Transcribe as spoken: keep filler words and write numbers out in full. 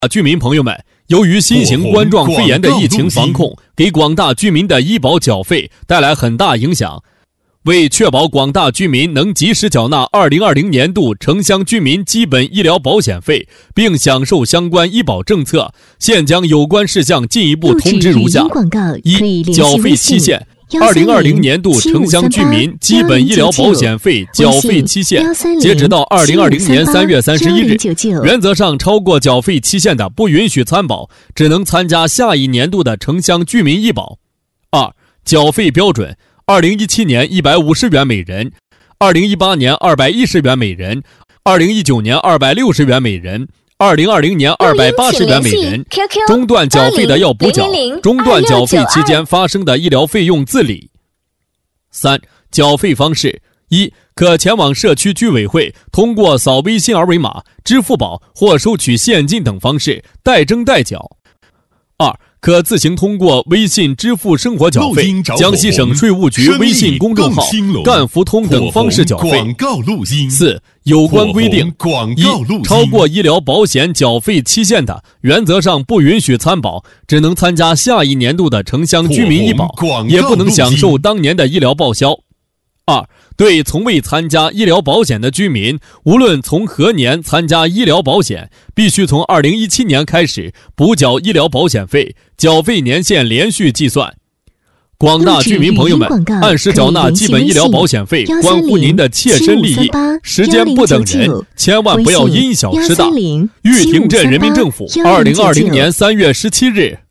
居民朋友们，由于新型冠状肺炎的疫情防控，给广大居民的医保缴费带来很大影响。为确保广大居民能及时缴纳二零二零年度城乡居民基本医疗保险费，并享受相关医保政策，现将有关事项进一步通知如下：一、缴费期限。二零二零年度城乡居民基本医疗保险费缴费期限截止到二零二零年三月三十一日，原则上超过缴费期限的不允许参保，只能参加下一年度的城乡居民医保。二、缴费标准：二零一七年一百五十元每人，二零一八年二百一十元每人，二零一九年二百六十元每人，二零二零年二百八十元每人。中断缴费的要补缴，中断缴费期间发生的医疗费用自理。三、缴费方式：一、可前往社区居委会，通过扫微信二维码、支付宝或收取现金等方式代征代缴。二、可自行通过微信支付生活缴费、江西省税务局微信公众号、赣福通等方式缴费。四、有关规定：一、超过医疗保险缴费期限的，原则上不允许参保，只能参加下一年度的城乡居民医保，也不能享受当年的医疗报销。二、对从未参加医疗保险的居民，无论从何年参加医疗保险，必须从二零一七年开始补缴医疗保险费，缴费年限连续计算。广大居民朋友们，按时缴纳基本医疗保险费，关乎您的切身利益。时间不等人，千万不要因小失大。玉亭镇人民政府二零二零年三月十七日。